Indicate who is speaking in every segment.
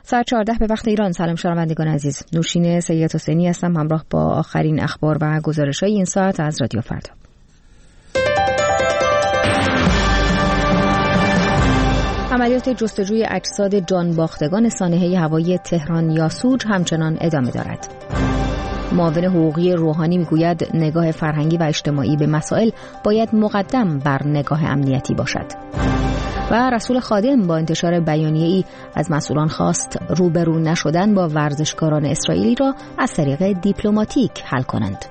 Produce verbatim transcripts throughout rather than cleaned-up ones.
Speaker 1: ساعت چهارده به وقت ایران. سلام شنوندگان عزیز، نوشین سید حسینی هستم همراه با آخرین اخبار و گزارش‌های این ساعت از رادیو فردا. عملیات جستجوی اجساد جان باختگان سانحه هوایی تهران یاسوج همچنان ادامه دارد. معاون حقوقی روحانی میگوید نگاه فرهنگی و اجتماعی به مسائل باید مقدم بر نگاه امنیتی باشد. و رسول خادم با انتشار بیانیه‌ای از مسئولان خواست روبرو نشدن با ورزشکاران اسرائیلی را از طریق دیپلماتیک حل کنند.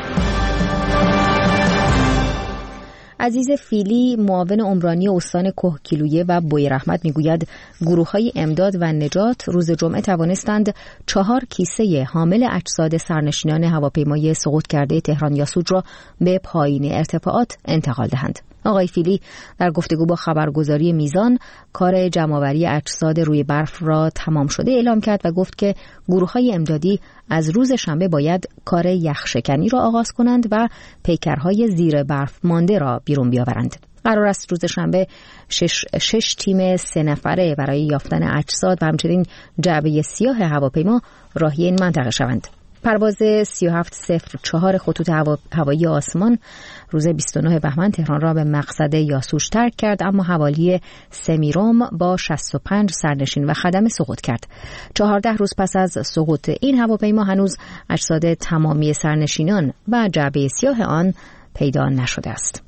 Speaker 1: عزیز فیلی معاون عمرانی استان کهگیلویه و بویرحمت میگوید گروه‌های امداد و نجات روز جمعه توانستند چهار کیسه حامل اجساد سرنشینان هواپیمای سقوط کرده تهران یاسوج را به پایین ارتفاعات انتقال دهند. آقای فیلی در گفتگو با خبرگزاری میزان کار جمع‌آوری اجساد روی برف را تمام شده اعلام کرد و گفت که گروه‌های امدادی از روز شنبه باید کار یخشکنی را آغاز کنند و پیکرهای زیر برف مانده را بیرون بیاورند. قرار است روز شنبه شش, شش تیم سه نفره برای یافتن اجساد و همچنین جعبه سیاه هواپیما راهی این منطقه شوند. پرواز سی و هفت صفر چهار خطوط هوا... هوایی آسمان روز بیست و نه بهمن تهران را به مقصد یاسوج ترک کرد، اما حوالی سمیروم با شصت و پنج سرنشین و خدمه سقوط کرد. چهارده روز پس از سقوط این هواپیما هنوز اجساد تمامی سرنشینان و جعبه سیاه آن پیدا نشده است.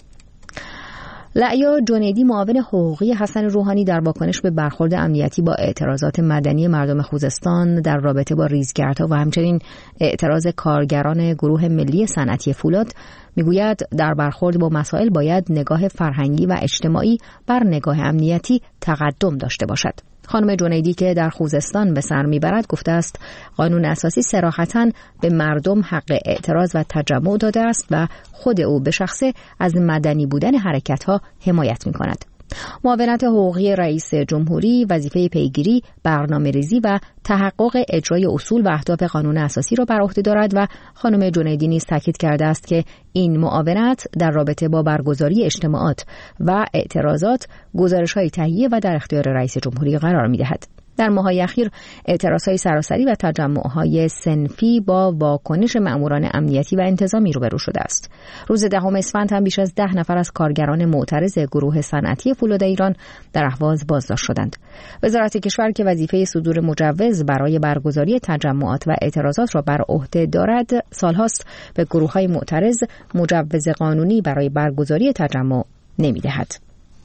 Speaker 1: لعیا جنیدی معاون حقوقی حسن روحانی در واکنش به برخورد امنیتی با اعتراضات مدنی مردم خوزستان در رابطه با ریزگردها و همچنین اعتراض کارگران گروه ملی صنعتی فولاد میگوید در برخورد با مسائل باید نگاه فرهنگی و اجتماعی بر نگاه امنیتی تقدم داشته باشد. خانم جنیدی که در خوزستان به سر میبرد گفته است قانون اساسی صراحتاً به مردم حق اعتراض و تجمع داده است و خود او به شخصه از مدنی بودن حرکت‌ها حمایت می‌کند. معاونت حقوقی رئیس جمهوری وظیفه پیگیری، برنامه‌ریزی و تحقق اجرای اصول و اهداف قانون اساسی را بر عهده دارد و خانم جنیدی نیز تاکید کرده است که این معاونت در رابطه با برگزاری اجتماعات و اعتراضات گزارش‌های تهیه و در اختیار رئیس جمهوری قرار می‌دهد. در ماه‌های اخیر اعتراضهای سراسری و تجمع‌های صنفی با واکنش مأموران امنیتی و انتظامی روبرو شده است. روز دهم اسفند هم بیش از ده نفر از کارگران معترض گروه صنعتی فولاد ایران در اهواز بازداشت شدند. وزارت کشور که وظیفه صدور مجوز برای برگزاری تجمعات و اعتراضات را بر عهده دارد، سالهاست به گروه‌های معترض مجوز قانونی برای برگزاری تجمع نمی‌دهد.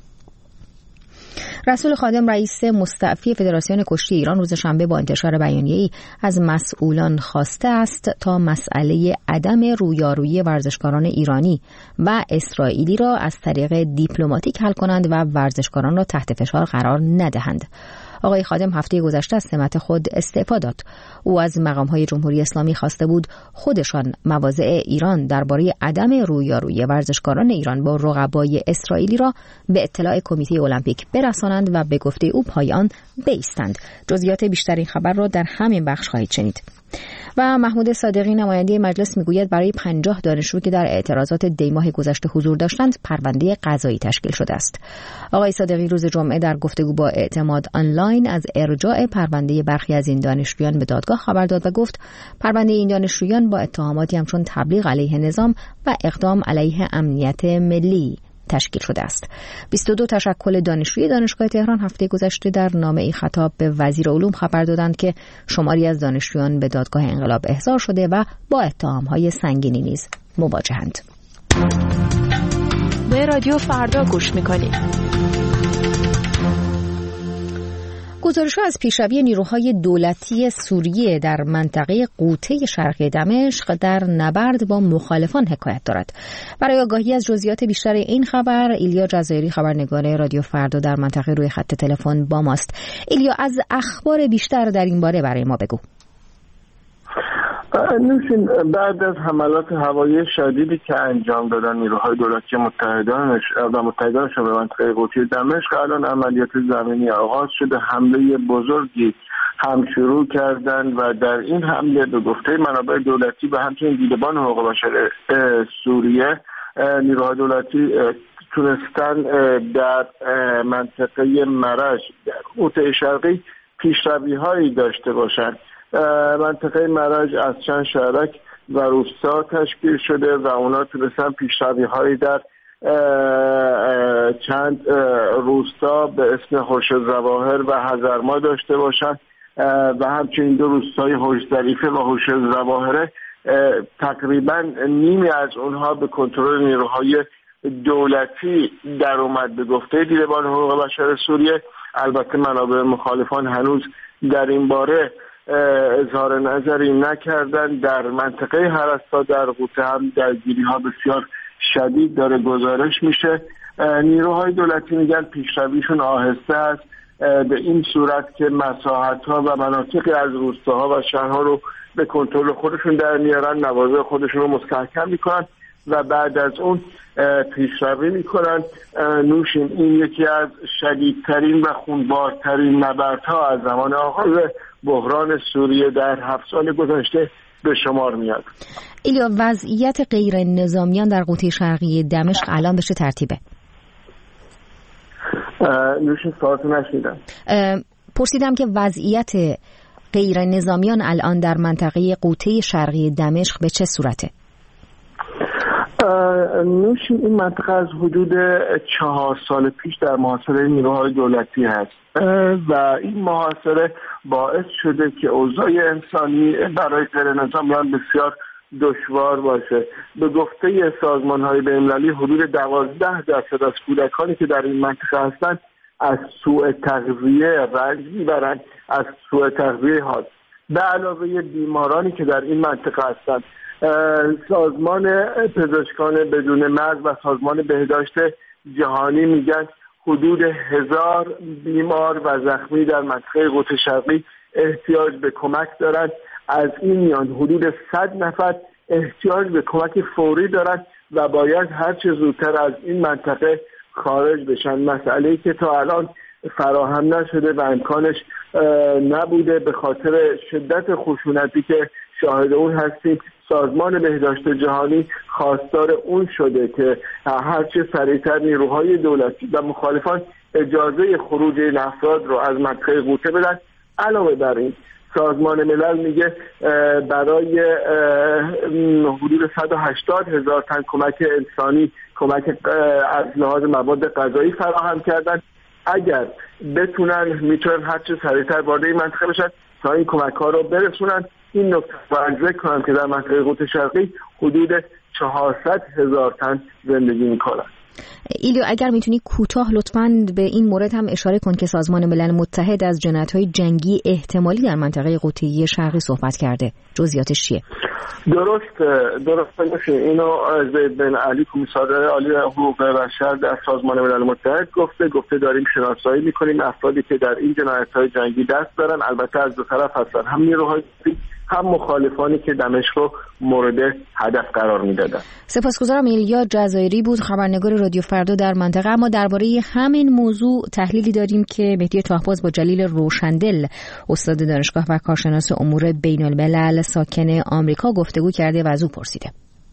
Speaker 1: رسول خادم رئیس مستعفی فدراسیون کشتی ایران روز شنبه با انتشار بیانیه‌ای از مسئولان خواسته است تا مسئله عدم رویارویی ورزشکاران ایرانی و اسرائیلی را از طریق دیپلماتیک حل کنند و ورزشکاران را تحت فشار قرار ندهند. آقای خادم هفته گذشته از سمت خود استعفا داد. او از مقام‌های جمهوری اسلامی خواسته بود خودشان مواضع ایران درباره عدم رویارویی ورزشکاران ایران با رقبای اسرائیلی را به اطلاع کمیته المپیک برسانند و به گفته او پای آن بایستند. جزئیات بیشتر این خبر را در همین بخش خواهید شنید. و محمود صادقی نماینده مجلس میگوید برای پنجاه دانشجو که در اعتراضات دی ماه گذشته حضور داشتند پرونده قضایی تشکیل شده است. آقای صادقی روز جمعه در گفتگو با اعتماد آنلاین از ارجاع پرونده برخی از این دانشجویان به دادگاه خبر داد و گفت پرونده این دانشجویان با اتهاماتی همچون تبلیغ علیه نظام و اقدام علیه امنیت ملی تشکیل شده است. بیست و دو تشکل دانشجوی دانشگاه تهران هفته گذشته در نامه‌ای خطاب به وزیر علوم خبر دادند که شماری از دانشجویان به دادگاه انقلاب احضار شده و با اتهام‌های سنگینی نیز مواجهند.
Speaker 2: به رادیو فردا گوش می‌کنید.
Speaker 1: گزارش‌ها از پیشروی نیروهای دولتی سوریه در منطقه غوطه شرقی دمشق در نبرد با مخالفان حکایت دارد. برای آگاهی از جزئیات بیشتر این خبر، ایلیا جزایری خبرنگار رادیو فردا در منطقه روی خط تلفن با ماست. ایلیا، از اخبار بیشتر در این باره برای ما بگو.
Speaker 3: نوشین، بعد از حملات هوایی شدیدی که انجام دادن نیروهای دولتی متحدانش و متحدانشون به منطقه غوطه دمشق، الان عملیات زمینی آغاز شده. حمله بزرگی هم شروع کردن و در این حمله به گفته منابع دولتی و همچنین دیدبان حقوق بشر سوریه، نیروهای دولتی تونستن در منطقه مرج در غوطه شرقی پیشروی هایی داشته باشند. منطقه مرج از چند شهرک و روستا تشکیل شده و اونا تونستن پیشروی هایی در چند روستا به اسم هوش الظواهر و حضرما داشته باشند و همچنین دو روستای هوش ظریفه و هوش الظواهر تقریبا نیمی از اونها به کنترل نیروهای دولتی در اومد. به گفته دیدبان حقوق بشر سوریه، البته منابع مخالفان هنوز در این باره اظهار نظری نکردن. در منطقه هرستا در غوطه هم درگیری ها بسیار شدید داره گزارش میشه. نیروهای دولتی میگن پیشرویشون آهسته است، به این صورت که مساحت ها و مناطقی از روستاها و شهرها رو به کنترل خودشون در میارن، نوازه خودشون رو مستحکم میکنن و بعد از اون پیشروی میکنن. نوشین این یکی از شدیدترین و خونبارترین نبردها از زمان آغاز بحران سوریه در هفت سال گذشته به شمار میاد.
Speaker 1: ایلیا، وضعیت غیر نظامیان در قوطه شرقی دمشق الان به چه ترتیبه؟
Speaker 3: نوشین سوالتو نشنیدم.
Speaker 1: پرسیدم که وضعیت غیر نظامیان الان در منطقه قوطه شرقی دمشق به چه صورته؟
Speaker 3: نوشین این منطقه از حدود چهار سال پیش در محاصره نیروهای دولتی هست و این محاصره باعث شده که اوضاع انسانی برای غیر نظامیان بسیار دشوار باشه. به گفته سازمان‌های بین‌المللی حدود دوازده درصد از کودکانی که در این منطقه هستند از سوء تغذیه رنج میبرند، از سوء تغذیه حاد. به علاوه بیمارانی که در این منطقه هستند، سازمان پزشکان بدون مرز و سازمان بهداشت جهانی میگن حدود هزار بیمار و زخمی در منطقه قوطه شرقی احتیاج به کمک دارند. از این میان حدود صد نفر احتیاج به کمک فوری دارند و باید هر چه زودتر از این منطقه خارج بشن. مسئله‌ای که تا الان فراهم نشده و امکانش نبوده به خاطر شدت خشونتی که شاهد اون هستیم. سازمان بهداشت جهانی خواستار اون شده که هرچه سریعتر نیروهای دولتی و مخالفان اجازه خروج این افراد رو از منطقه قوطه بدن. علاوه بر این سازمان ملل میگه برای حدود صد و هشتاد هزار تن کمک انسانی، کمک از لحاظ مواد غذایی فراهم کردن. اگر بتونن میتونن هرچه سریعتر وارد این منطقه بشن تا این کمک ها رو برسونن. این نکته برجه کنم که در منطقه قوطه شرقی حدود چهارصد هزار تن زندگی میکنن.
Speaker 1: ایلیو، اگر میتونی کوتاه لطفاً به این مورد هم اشاره کن که سازمان ملل متحد از جنایت‌های جنگی احتمالی در منطقه قوطه شرقی صحبت کرده. جزئیاتش چیه؟
Speaker 3: درست درست باشه. اینو زید بن علی کمیسر عالی حقوق بشر در سازمان ملل متحد گفته گفته داریم شناسایی میکنیم افرادی که در این جنایت‌های جنگی دست دارن. البته از دو طرف هستن، هم نیروهای هم مخالفانی که دمشق رو مورد هدف قرار میدادن.
Speaker 1: سپاسگزارم. ایلیا جزایری بود، خبرنگار رادیو فردا در منطقه. اما درباره همین موضوع تحلیلی داریم که مهدی طاهباز با جلیل روشندل، استاد دانشگاه و کارشناس امور بین الملل ساکن آمریکا گفتگو کرده و از او پرسیده.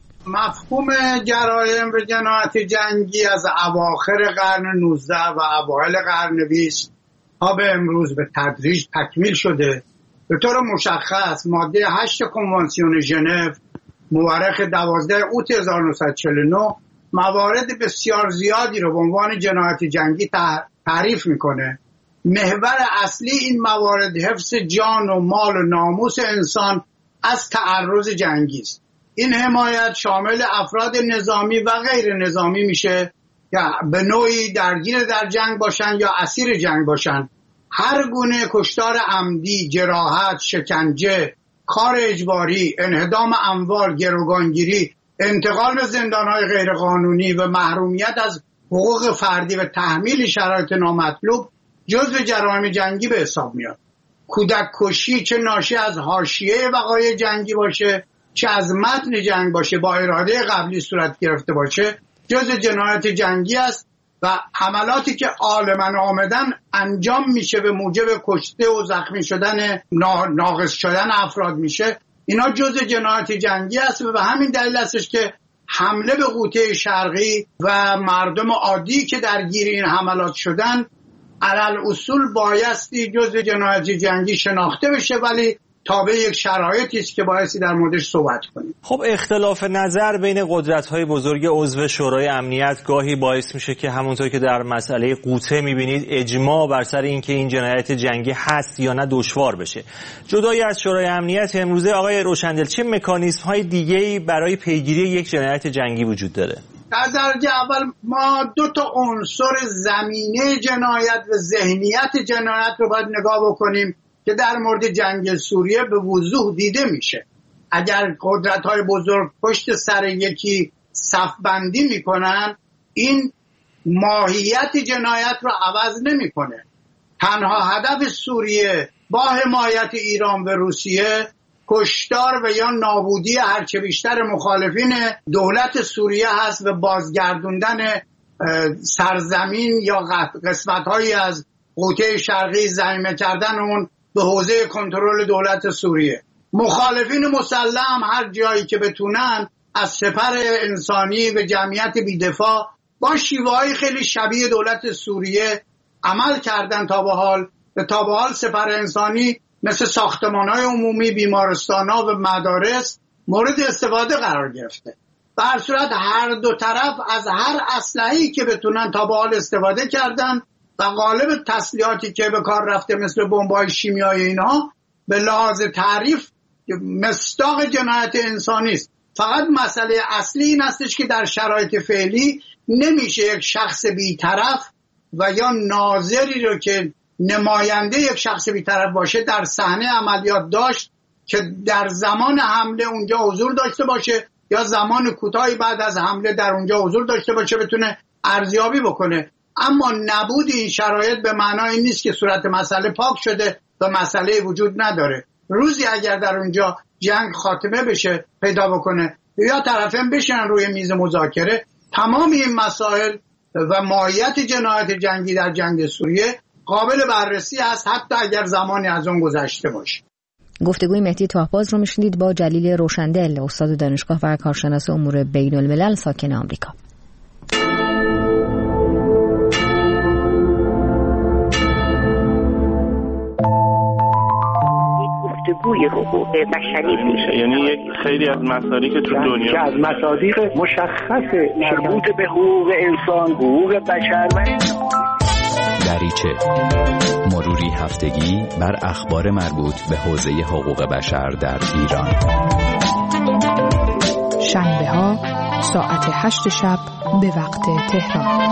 Speaker 4: مفهوم جرایم و جنایت جنگی از اواخر قرن نوزده و اوایل قرن بیست تا به امروز به تدریج تکمیل شده. به طور مشخص ماده هشت کنوانسیون ژنو مورخ دوازده اوت هزار و نهصد و چهل و نه موارد بسیار زیادی رو به عنوان جنایت جنگی تعریف میکنه. محور اصلی این موارد حفظ جان و مال و ناموس انسان از تعرض جنگی است. این حمایت شامل افراد نظامی و غیر نظامی میشه که به نوعی درگیر در جنگ باشن یا اسیر جنگ باشن. هر گونه کشتار عمدی، جراحت، شکنجه، کار اجباری، انهدام اموال، گروگانگیری، انتقال به زندانهای غیرقانونی و محرومیت از حقوق فردی و تحمیل شرایط نامطلوب جزو جرایم جنگی به حساب میاد. کودک کشی چه ناشی از حاشیه وقایع جنگی باشه چه از متن جنگ باشه با اراده قبلی صورت گرفته باشه جزو جنایت جنگی است و حملاتی که عالماً آمدن انجام میشه به موجب کشته و زخمی شدن ناقص شدن افراد میشه، اینا جزء جنایت جنگی است و به همین دلیل هستش که حمله به قوطه شرقی و مردم عادی که درگیر این حملات شدن علل اصول بایستی جزء جنایت جنگی شناخته بشه، ولی تابع یک شرایطی است که بایستی در موردش صحبت کنیم.
Speaker 5: خب اختلاف نظر بین قدرت‌های بزرگ عضو شورای امنیت گاهی باعث میشه که همونطور که در مسئله قوطه می‌بینید اجماع بر سر اینکه این جنایت جنگی هست یا نه دشوار بشه. جدای از شورای امنیت امروزه آقای روشندل چه مکانیزم‌های دیگه‌ای برای پیگیری یک جنایت جنگی وجود داره؟
Speaker 4: در درجه اول ما دو تا عنصر زمینه جنایت و ذهنیت جنایت رو باید نگاه بکنیم که در مورد جنگ سوریه به وضوح دیده میشه. اگر قدرت‌های بزرگ پشت سر یکی صف بندی میکنن، این ماهیت جنایت رو عوض نمیکنه. تنها هدف سوریه با حمایت ایران و روسیه کشتار و یا نابودی هرچه بیشتر مخالفین دولت سوریه هست و بازگردوندن سرزمین یا قسمت‌هایی از قوطه شرقی ضمیمه کردن اون به حوزه کنترل دولت سوریه. مخالفین مسلح هر جایی که بتونن از سپر انسانی و جمعیت بی‌دفاع با شیوه‌های خیلی شبیه دولت سوریه عمل کردن تا به حال. و تا به حال سپر انسانی مثل ساختمان‌های عمومی، بیمارستان‌ها و مدارس مورد استفاده قرار گرفته. به هر صورت هر دو طرف از هر اسلحه‌ای که بتونن تا به حال استفاده کردن و غالب تسلیحاتی که به کار رفته مثل بمب‌های شیمیایی اینها به لحاظ تعریف مصداق جنایت انسانی است. فقط مسئله اصلی این هستش که در شرایط فعلی نمیشه یک شخص بی‌طرف و یا ناظری رو که نماینده یک شخص بی‌طرف باشه در صحنه عملیات داشت که در زمان حمله اونجا حضور داشته باشه یا زمان کوتاهی بعد از حمله در اونجا حضور داشته باشه بتونه ارزیابی بکنه. اما نبود این شرایط به معنای این نیست که صورت مسئله پاک شده و مسئله وجود نداره. روزی اگر در اونجا جنگ خاتمه بشه پیدا بکنه یا طرفین بشن روی میز مذاکره، تمام این مسائل و ماهیت جنایت جنگی در جنگ سوریه قابل بررسی است، حتی اگر زمانی از اون گذشته باشه.
Speaker 1: گفتگوی مهدی طاهباز رو میشنید با جلیل روشندل، استاد دانشگاه و کارشناس امور بین الملل ساکن آمریکا.
Speaker 6: گفتگوی حقوق بشری میشه، یعنی یک خیلی از مسائلی که تو دنیا که از مصادیق مشخص مربوط به حقوق انسان، حقوق بشر و
Speaker 7: دریچه مروری هفتگی بر اخبار مربوط به حوزه حقوق بشر در ایران.
Speaker 2: شنبه ها ساعت هشت شب به وقت تهران.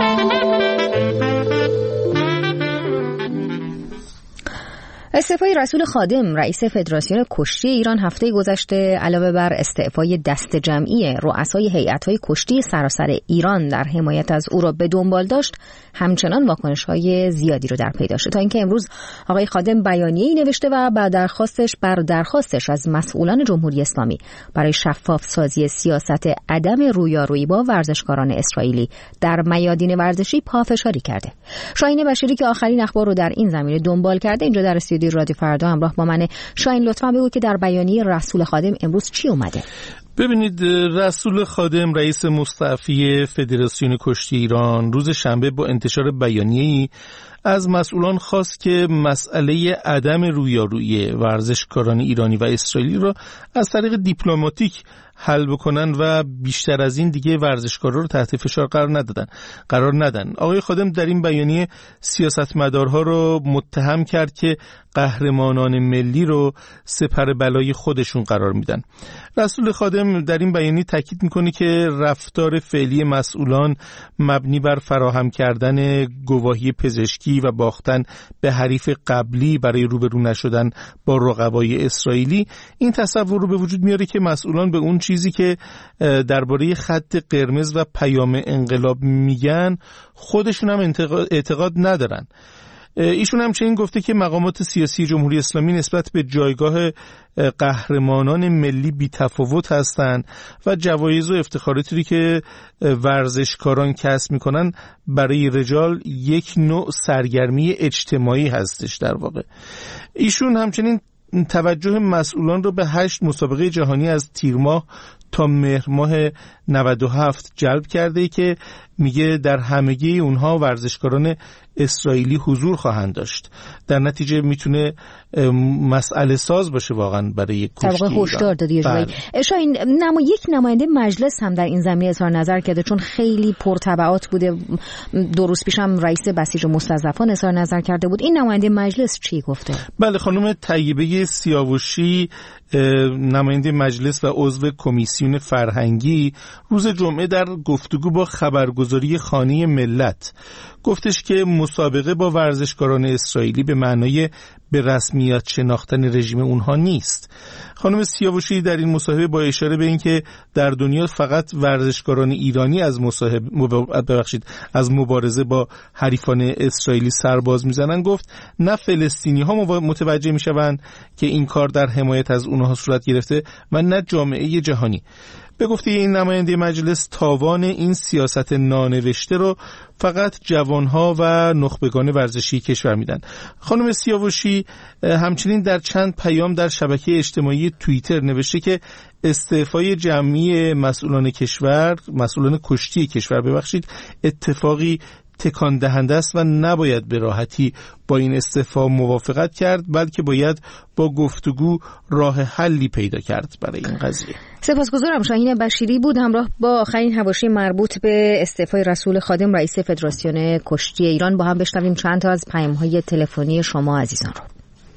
Speaker 1: استعفای رسول خادم رئیس فدراسیون کشتی ایران هفته گذشته علاوه بر استعفای دست جمعی رؤسای هیئت‌های کشتی سراسر ایران در حمایت از او را به دنبال داشت، همچنان واکنش‌های زیادی رو در پی داشته تا اینکه امروز آقای خادم بیانیه‌ای نوشته و بر درخواستش بر درخواستش از مسئولان جمهوری اسلامی برای شفاف سازی سیاست عدم رویارویی با ورزشکاران اسرائیلی در میادین ورزشی پافشاری کرده. شاهین بشیری که آخرین اخبار رو در این زمینه دنبال کرده اینجا در استودیو رادیو فردا همراه با منه. شاهین لطفا بگو که در بیانیه رسول خادم امروز چی اومده؟
Speaker 8: ببینید، رسول خادم رئیس مستعفی فدراسیون کشتی ایران روز شنبه با انتشار بیانیه‌ای از مسئولان خواست که مسئله عدم رویارویی ورزشکاران ایرانی و اسرائیلی را از طریق دیپلماتیک حل بکنن و بیشتر از این دیگه ورزشکارا رو تحت فشار قرار ندادن قرار ندن. آقای خادم در این بیانیه سیاستمدارها رو متهم کرد که قهرمانان ملی رو سپر بلای خودشون قرار میدن. رسول خادم در این بیانیه تاکید میکنه که رفتار فعلی مسئولان مبنی بر فراهم کردن گواهی پزشکی و باختن به حریف قبلی برای روبرو نشدن با رقبای اسرائیلی این تصور رو به وجود میاره که مسئولان به اون چیزی که درباره خط قرمز و پیام انقلاب میگن خودشون هم اعتقاد ندارن. ایشون همچنین گفته که مقامات سیاسی جمهوری اسلامی نسبت به جایگاه قهرمانان ملی بی تفاوت هستند و جوایز و افتخاراتی که ورزشکاران کسب میکنن برای رجال یک نوع سرگرمی اجتماعی هستش. در واقع ایشون همچنین توجه مسئولان رو به هشت مسابقه جهانی از تیر ماه تا مهر ماه نود و هفت جلب کرده که میگه در همگی اونها ورزشکاران اسرائیلی حضور خواهند داشت. در نتیجه میتونه مسئله ساز باشه واقعا برای کشتی ایران.
Speaker 1: هشدار دادی جایی. شاید نما یک نماینده مجلس هم در این زمینه اظهار نظر کرده، چون خیلی پرتبعات بوده. دو روز پیش هم رئیس بسیج مستضعفان اظهار نظر کرده بود. این نماینده مجلس چی گفته؟
Speaker 8: بله، خانم طیبه سیاوشی نماینده مجلس و عضو کمیسیون فرهنگی روز جمعه در گفتگو با خبرگزاری خانه ملت گفتش که مسابقه با ورزشکاران اسرائیلی به معنای به رسمیت شناختن رژیم اونها نیست. خانم سیاوشی در این مصاحبه با اشاره به این که در دنیا فقط ورزشکاران ایرانی از مصاحبه ببخشید از مبارزه با حریفان اسرائیلی سرباز میزنن، گفت نه فلسطینی ها متوجه میشوند که این کار در حمایت از اونها صورت گرفته و نه جامعه جهانی. به گفته این نماینده مجلس تاوان این سیاست نانوشته رو فقط جوانها و نخبگان ورزشی کشور میدن. خانم سیاوشی همچنین در چند پیام در شبکه اجتماعی توییتر نوشته که استعفای جمعی مسئولان کشور مسئولان کشتی کشور ببخشید اتفاقی تکان دهنده است و نباید به راحتی با این استعفا موافقت کرد، بلکه باید با گفتگو راه حلی پیدا کرد برای این قضیه.
Speaker 1: سپاسگزارم. شاهین بشیری بود همراه با آخرین حواشی مربوط به استعفای رسول خادم رئیس فدراسیون کشتی ایران. با هم بشنویم چند تا از پیام‌های تلفنی شما عزیزان رو.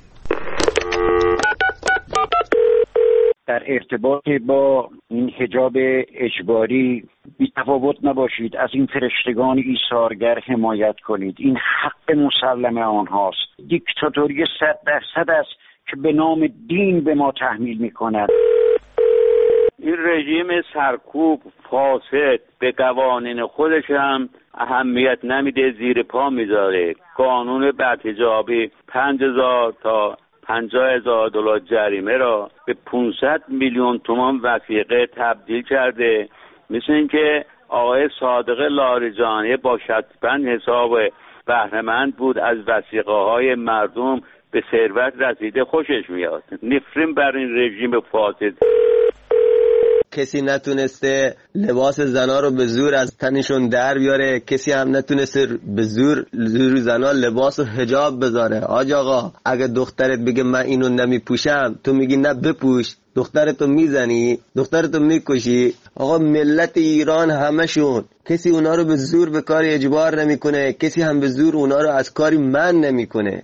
Speaker 6: در ارتباط با این حجاب اجباری بی تفاوت نباشید، از این فرشتگان ایثارگر حمایت کنید. این حق مسلم آنهاست. دیکتاتوری صد درصد است که به نام دین به ما تحمیل می کند. این رژیم سرکوب فاسد به قوانین خودش هم اهمیت نمیده، زیر پا میذاره. قانون بدحجابی پنج هزار تا پنجاه هزار دلار جریمه را به پانصد میلیون تومان وثیقه تبدیل کرده. مثل اینکه آقای صادق لاریجانی با شطبند حساب بهره‌مند بود از وثیقه های مردم به ثروت رسیده، خوشش میاد. نفرین بر این رژیم فاسد.
Speaker 9: کسی نتونسته لباس زنا رو به زور از تنشون در بیاره، کسی هم نتونسته به زور زور زنا لباس و حجاب بذاره. آج آقا اگه دخترت بگه من اینو نمیپوشم، تو میگی نه بپوش، دخترتو میزنی، دخترتو میکشی. آقا ملت ایران همشون، کسی اونا رو به زور به کار اجبار نمیکنه، کسی هم به زور اونا رو از کاری من نمیکنه.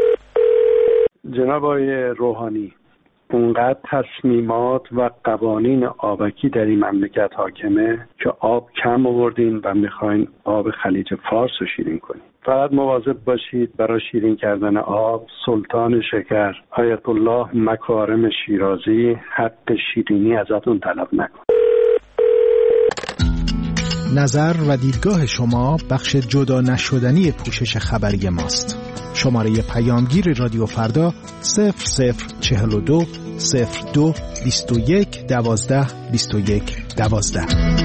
Speaker 10: جناب آقای روحانی، اونقدر تصمیمات و قوانین آبکی در این مملکت حاکمه که آب کم آوردین و میخواین آب خلیج فارس رو شیرین کنین. فقط مواظب باشید برای شیرین کردن آب سلطان شکر آیت الله مکارم شیرازی حق شیرینی ازتون طلب نکن.
Speaker 11: نظر و دیدگاه شما بخش جدا نشدنی پوشش خبری ماست. شماره پیامگیر رادیو فردا صفر صفر چهل و دو صفر دو بیست و یک دوازده بیست و یک دوازده.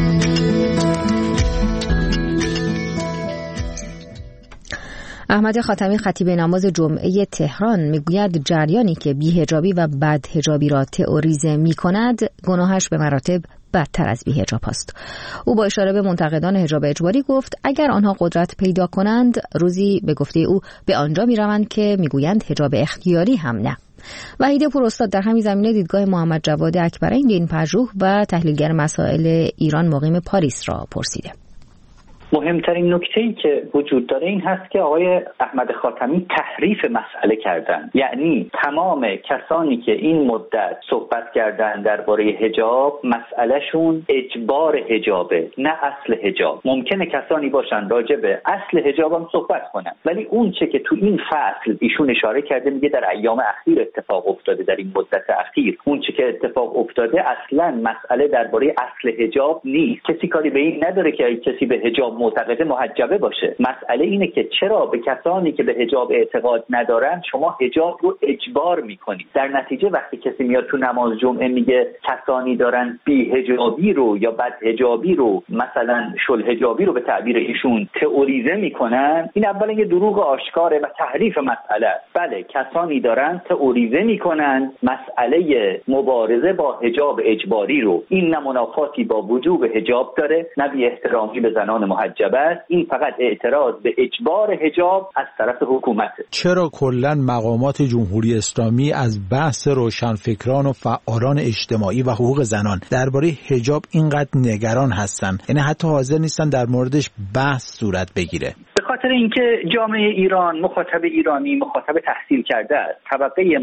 Speaker 1: احمد خاتمی خطیب نماز جمعه تهران میگوید جریانی که بی‌حجابی و بدحجابی را تئوریزه می‌کند گناهش به مراتب بدتر از بی‌حجاب است. او با اشاره به منتقدان حجاب اجباری گفت اگر آنها قدرت پیدا کنند روزی به گفته او به آنجا می‌روند که میگویند حجاب اختیاری هم نه. وحید پوراستاد در همین زمینه دیدگاه محمد جواد اکبرین دین پژوه و تحلیلگر مسائل ایران مقیم پاریس را پرسیده.
Speaker 12: مهمترین نکته‌ای که وجود داره این هست که آقای احمد خاتمی تحریف مسئله کردن. یعنی تمام کسانی که این مدت صحبت کردن درباره حجاب مسئلهشون اجبار حجابه نه اصل حجاب. ممکنه کسانی باشن راجع به اصل حجاب هم صحبت کنن، ولی اون چه که تو این فصل ایشون اشاره کرده میگه در ایام اخیر اتفاق افتاده، در این مدت اخیر اون چه که اتفاق افتاده اصلا مسئله درباره اصل حجاب نیست. کسی کاری به این نداره که کسی به حجاب معتقده محجبه باشه. مسئله اینه که چرا به کسانی که به حجاب اعتقاد ندارن شما حجاب رو اجبار میکنید. در نتیجه وقتی کسی میاد تو نماز جمعه میگه کسانی دارن بی حجابی رو یا بد حجابی رو مثلا شل حجابی رو به تعبیر ایشون تئوریزه میکنن، این اولا یه دروغ آشکاره و تحریف مسئله است. بله کسانی دارن تئوریزه میکنن مسئله مبارزه با حجاب اجباری رو. این نه منافاتی با وجوب حجاب داره نه بی احترامی به زنان محجبه است، این فقط اعتراض به اجبار حجاب از طرف حکومته.
Speaker 11: چرا کلا مقامات جمهوری اسلامی از بحث روشنفکران و فعالان اجتماعی و حقوق زنان درباره حجاب اینقدر نگران هستن، یعنی حتی حاضر نیستن در موردش بحث صورت بگیره؟
Speaker 12: به خاطر اینکه جامعه ایران، مخاطب ایرانی مخاطب تحصیل کرده است. طبقه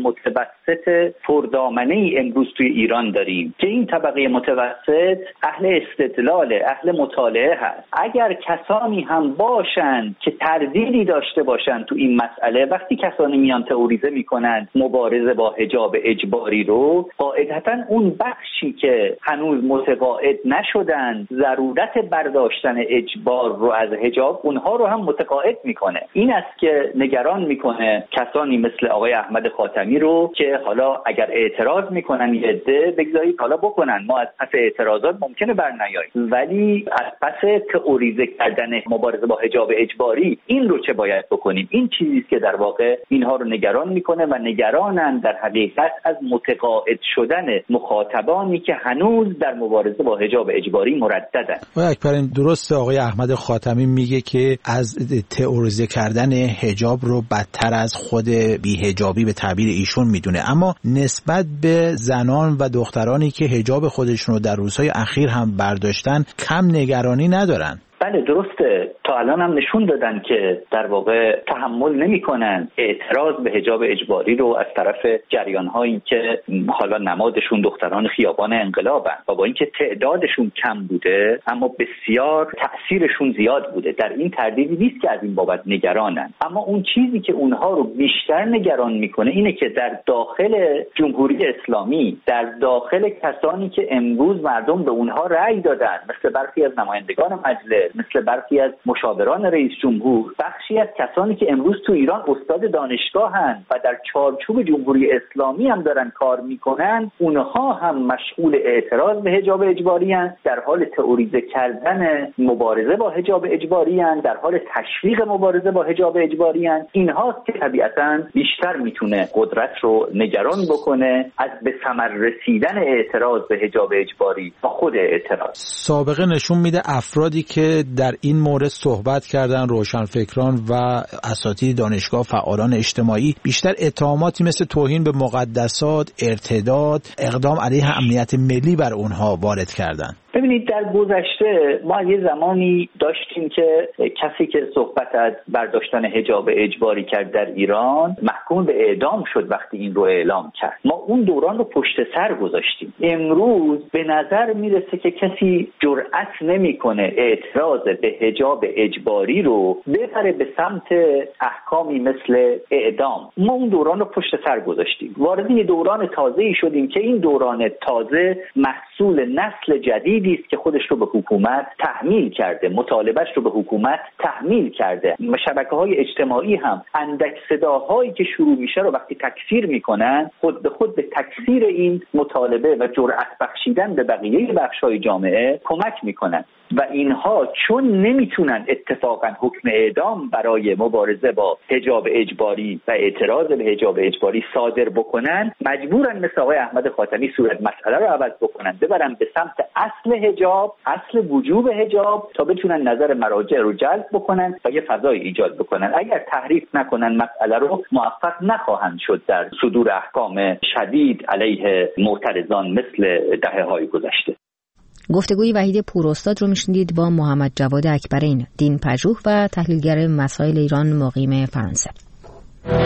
Speaker 12: متوسط پردامنه ای امروز توی ایران داریم که این طبقه متوسط اهل استدلال، اهل مطالعه هست. اگر کسانی هم باشن که تردیدی داشته باشن تو این مسئله، وقتی کسانی میان تئوریزه میکنن مبارزه با حجاب اجباری رو، قاعدتاً اون بخشی که هنوز متقاعد نشدن ضرورت برداشتن اجبار رو از حجاب، اونها رو هم متقاعد میکنه. این است که نگران میکنه کسانی مثل آقای احمد خاتمی رو که حالا اگر اعتراض میکنن یه عده بگذارید حالا بکنن، ما از پس اعتراضات ممکنه برنیاییم، ولی از پس تئوریزه کردن مبارزه با حجاب اجباری این رو چه باید بکنیم؟ این چیزی است که در واقع اینها رو نگران میکنه و نگرانن در حقیقت از متقاعد شدن مخاطبانی که هنوز در مبارزه با حجاب اجباری مرددن.
Speaker 11: آقای اکبرین درسته آقای احمد خاتمی میگه که از تئوریزه کردن حجاب رو بدتر از خود بی‌حجابی به تعبیر ایشون میدونه، اما نسبت به زنان و دخترانی که حجاب خودشون رو در روزهای اخیر هم برداشتن کم نگرانی ندارن.
Speaker 12: بله درسته، تا الان هم نشون دادن که در واقع تحمل نمی‌کنن اعتراض به حجاب اجباری رو از طرف جریان‌هایی که حالا نمادشون دختران خیابان انقلابن و با اینکه تعدادشون کم بوده اما بسیار تأثیرشون زیاد بوده. در این تردیدی نیست که از این بابت نگرانن، اما اون چیزی که اونها رو بیشتر نگران میکنه اینه که در داخل جمهوری اسلامی، در داخل کسانی که امروز مردم به اونها رأی دادن، مثل برخی از نمایندگان مجلس، مثل برخی از مشاوران رئیس جمهور، بخشی از کسانی که امروز تو ایران استاد دانشگاهن و در چارچوب جمهوری اسلامی هم دارن کار میکنن، اونها هم مشغول اعتراض به حجاب اجباری هستند، در حال تئوریزه کردن مبارزه با حجاب اجباری هستند، در حال تشویق مبارزه با حجاب اجباری هستند. اینهاست که طبیعتاً بیشتر میتونه قدرت رو نگران بکنه از به ثمر رسیدن اعتراض به حجاب اجباری و خود اعتراض.
Speaker 11: سابقه نشون میده افرادی که در این مورد صحبت کردن، روشنفکران و اساتید دانشگاه، فعالان اجتماعی، بیشتر اتهاماتی مثل توهین به مقدسات، ارتداد، اقدام علیه امنیت ملی بر اونها وارد کردن.
Speaker 12: ببینید در گذشته ما یه زمانی داشتیم که کسی که صحبت از برداشتن حجاب اجباری کرد در ایران محکوم به اعدام شد وقتی این رو اعلام کرد. ما اون دوران رو پشت سر گذاشتیم. امروز به نظر میرسه که کسی جرأت نمیکنه اعتراض به حجاب اجباری رو ببره به سمت احکامی مثل اعدام. ما اون دوران رو پشت سر گذاشتیم. وارد یه دوران تازه‌ای شدیم که این دوران تازه محصول نسل جدید است که خودش رو به حکومت تحمیل کرده، مطالبهش رو به حکومت تحمیل کرده. شبکه‌های اجتماعی هم اندک صداهایی که شروع میشه رو وقتی تکثیر میکنن، خود به خود به تکثیر این مطالبه و جرأت بخشیدن به بقیه بخش‌های جامعه کمک میکنن و اینها چون نمیتونن اتفاقا حکم اعدام برای مبارزه با حجاب اجباری و اعتراض به حجاب اجباری صادر بکنن، مجبورن مثل آقای احمد خاتمی صورت مسئله رو عوض بکنن، ببرن به سمت اصل حجاب، اصل وجوب حجاب، تا بتونن نظر مراجع رو جلب بکنن و یه فضای ایجاد بکنن. اگر تحریف نکنن مسئله رو، موفق نخواهند شد در صدور احکام شدید علیه معترضان مثل دهه‌های گذشته.
Speaker 1: گفتگوی وحید پوراستاد رو میشنیدید با محمد جواد اکبرین، دین پژوه و تحلیلگر مسائل ایران مقیم فرانسه.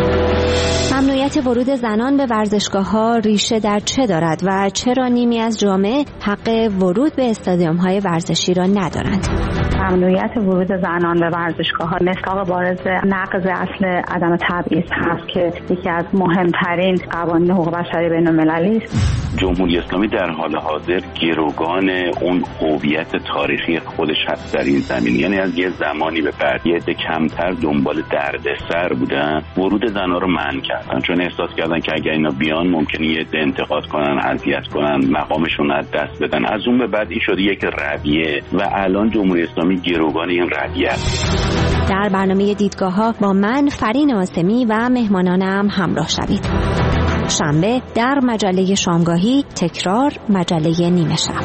Speaker 13: ممنوعیت ورود زنان به ورزشگاه‌ها ریشه در چه دارد و چرا نیمی از جامعه حق ورود به استادیوم‌های ورزشی را ندارند؟
Speaker 14: ممنوعیت ورود زنان به ورزشگاه‌ها مصداق بارز نقض اصل عدم تبعیض هست که یکی از مهمترین قوانین حقوق بشری بین‌المللی است.
Speaker 15: جمهوری اسلامی در حال حاضر گروگان اون هویت تاریخی خودش هست در این زمین، یعنی از یه زمانی به بعد یه عده کمتر دنبال دردسر بودن، ورود زنها رو منع کردن، چون احساس کردن که اگر اینا بیان ممکنه یه عده انتقاد کنن، اذیت کنن، مقامشون از دست بدن. از اون به بعد این شده یک رویه و الان جمهوری اسلامی گروگان این رویه است.
Speaker 13: در برنامه دیدگاه‌ها با من فرین آسمی و مهمانانم همراه شوید. شنبه در مجله شامگاهی، تکرار مجله نیمه شب.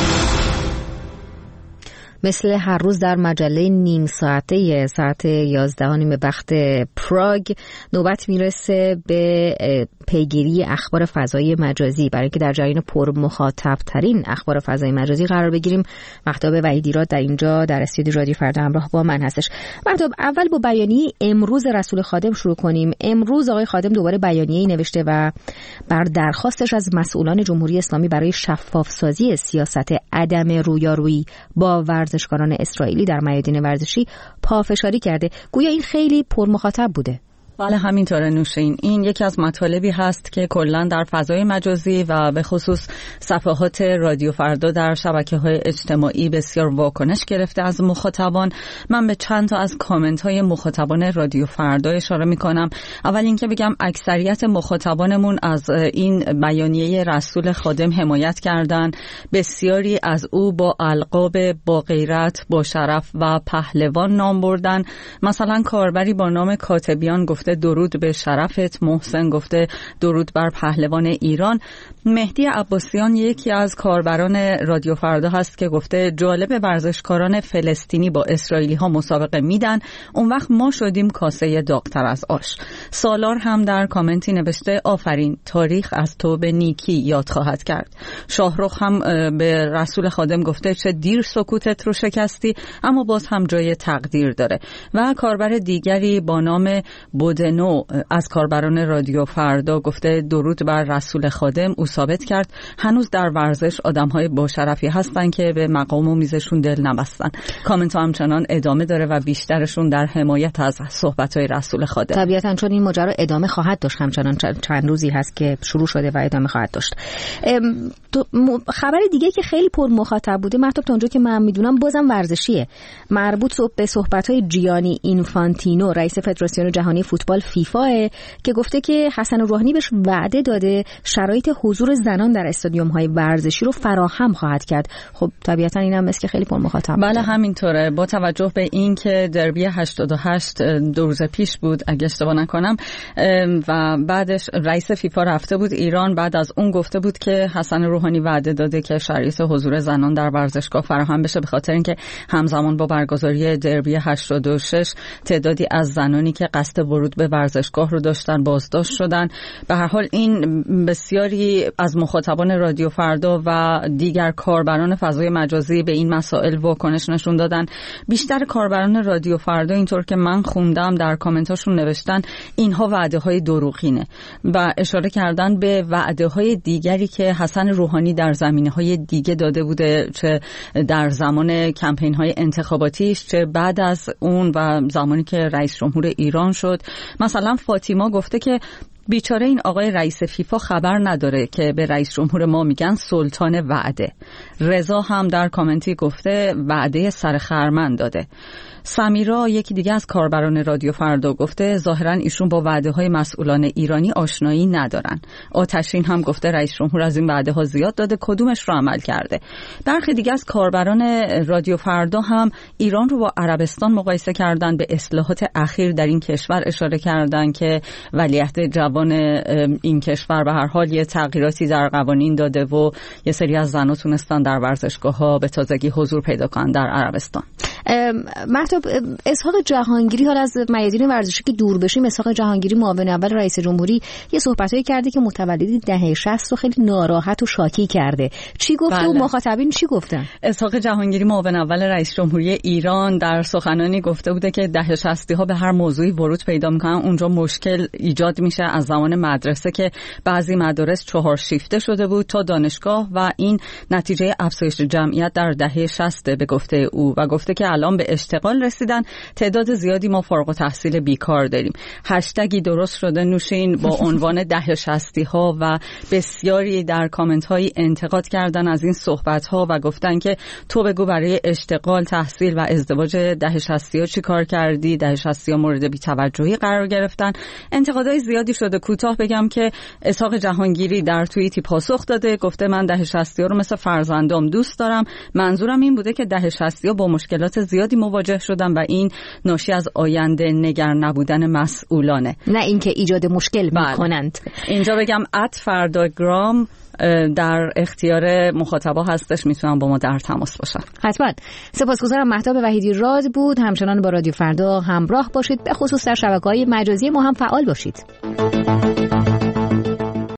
Speaker 1: مثل هر روز در مجله نیم ساعته ساعت یازده و نیم به وقت پراگ نوبت میرسه به پیگیری اخبار فضای مجازی. برای اینکه در جریان پر مخاطب ترین اخبار فضای مجازی قرار بگیریم، مهتاب وحیدیراد در اینجا در استودیو رادیو فردا همراه با من هستش. مهتاب، اول با بیانیه امروز رسول خادم شروع کنیم. امروز آقای خادم دوباره بیانیه‌ای نوشته و بر درخواستش از مسئولان جمهوری اسلامی برای شفاف سازی سیاست عدم رویارویی با ورزشکاران اسرائیلی در میادین ورزشی پافشاری کرده. گویا این خیلی پر مخاطب بوده.
Speaker 16: بله همینطوره نوشین. این یکی از مطالبی هست که کلا در فضای مجازی و به خصوص صفحات رادیو فردا در شبکه‌های اجتماعی بسیار واکنش گرفته از مخاطبان. من به چند تا از کامنت‌های مخاطبان رادیو فردا اشاره می‌کنم. اول اینکه بگم اکثریت مخاطبانمون از این بیانیه رسول خادم حمایت کردن. بسیاری از او با القاب با غیرت، با شرف و پهلوان نام بردن. مثلا کاربری با نام کاتبیان گفت درود به شرفت، محسن گفته درود بر پهلوان ایران. مهدی عباسیان یکی از کاربران رادیو فردا هست که گفته جالب ورزشکاران فلسطینی با اسرائیلی ها مسابقه میدن، اون وقت ما شدیم کاسه داغ‌تر از آش. سالار هم در کامنتی نوشته آفرین، تاریخ از تو به نیکی یاد خواهد کرد. شاهرخ هم به رسول خادم گفته چه دیر سکوتت رو شکستی، اما باز هم جای تقدیر داره. و کاربر دیگری با نام بودنو از کاربران رادیو فردا گفته درود بر رسول خادم، او ثابت کرد هنوز در ورزش آدم‌های با شرفی هستن که به مقام و میزشون دل نبستن. کامنت ها همچنان ادامه داره و بیشترشون در حمایت از صحبت‌های رسول خادم.
Speaker 1: طبیعتاً چون این ماجرا ادامه خواهد داشت، همچنان چند روزی هست که شروع شده و ادامه خواهد داشت. خبر دیگه که خیلی پر مخاطب بوده مهتاب، تا اونجا که من میدونم بازم ورزشیه، مربوط به صحبت‌های جیانی اینفانتینو رئیس فدراسیون جهانی فوتبال فیفا که گفته که حسن روحانی بهش وعده داده شرایط حضور زنان در استادیوم‌های ورزشی رو فراهم خواهد کرد. خب طبیعتاً اینم مثل که خیلی پر مخاطب.
Speaker 16: بله همینطوره. با توجه به این که دربی هشتاد و هشت دو روز پیش بود اگه اشتباه نکنم و بعدش رئیس فیفا رفته بود ایران، بعد از اون گفته بود که حسن روحانی وعده داده که شرایط حضور زنان در ورزشگاه فراهم بشه، به خاطر اینکه همزمان با برگزاری دربی هشتاد و شش تعدادی از زنانی که قصد ورود به ورزشگاه رو داشتن بازداشت شدن. به هر حال این بسیاری از مخاطبان رادیو فردا و دیگر کاربران فضای مجازی به این مسائل واکنش نشون دادن. بیشتر کاربران رادیو فردا اینطور که من خوندم در کامنتاشون نوشتن اینها وعده های دروغینه و اشاره کردن به وعده های دیگری که حسن روحانی در زمینه های دیگه داده بوده، چه در زمان کمپین های انتخاباتیش چه بعد از اون و زمانی که رئیس جمهور ایران شد. مثلا فاطیما گفته که بیچاره این آقای رئیس فیفا خبر نداره که به رئیس جمهور ما میگن سلطان وعده. رضا هم در کامنتی گفته وعده سر خرمن داده. سمیرا یکی دیگه از کاربران رادیو فردا گفته ظاهرا ایشون با وعده های مسئولان ایرانی آشنایی ندارن. آتشین هم گفته رئیس جمهور از این وعده ها زیاد داده، کدومش رو عمل کرده. برخی دیگه از کاربران رادیو فردا هم ایران رو با عربستان مقایسه کردن، به اصلاحات اخیر در این کشور اشاره کردن که ولیعهد جوان این کشور به هر حال یه تغییراتی در قوانین داده و یه سری از زن‌ها تونستن در ورزشگاه‌ها به تازگی حضور پیدا کنن در عربستان.
Speaker 1: مهتاب، اسحاق جهانگیری، حالا از میادین ورزشی که دور بشیم، اسحاق جهانگیری معاون اول رئیس جمهوری یه صحبتایی کرده که متولدین دهه شصت رو خیلی ناراحت و شاکی کرده. چی گفته بله. و مخاطبین چی گفتن؟
Speaker 16: اسحاق جهانگیری معاون اول رئیس جمهوری ایران در سخنانی گفته بوده که دهه شصتی ها به هر موضوعی ورود پیدا میکنن، اونجا مشکل ایجاد میشه از زمان مدرسه که بعضی مدارس چهار شیفته شده بود تا دانشگاه و این نتیجه افزایش جمعیت در دهه شصت به گفته او، و گفته که الان به اشتغال رسیدن، تعداد زیادی ما فارغ التحصیل بیکار داریم. هشتگی درست شده نوشین با عنوان دهه شصتی ها و بسیاری در کامنت هایی انتقاد کردن از این صحبت ها و گفتن که تو بگو برای اشتغال، تحصیل و ازدواج دهه شصتی ها چی کار کردی؟ دهه شصتی ها مورد بی‌توجهی قرار گرفتن. انتقادهای زیادی شده. کوتاه بگم که اسحاق جهانگیری در توییتی پاسخ داده، گفته من دهه شصتی ها رو مثل فرزندام دوست دارم. منظورم این بوده که دهه شصتی ها با مشکلات زیادی مواجه شدن و این ناشی از آینده نگر نبودن مسئولانه،
Speaker 1: نه اینکه ایجاد مشکل میکنند.
Speaker 16: اینجا بگم ات فرداگرام در اختیار مخاطبا هستش، میتونن با ما در تماس باشن.
Speaker 1: حتما. سپاسگزارم. مهتاب وحیدی راد بود. همچنان با رادیو فردا همراه باشید، به خصوص در شبکه‌های مجازی ما هم فعال باشید.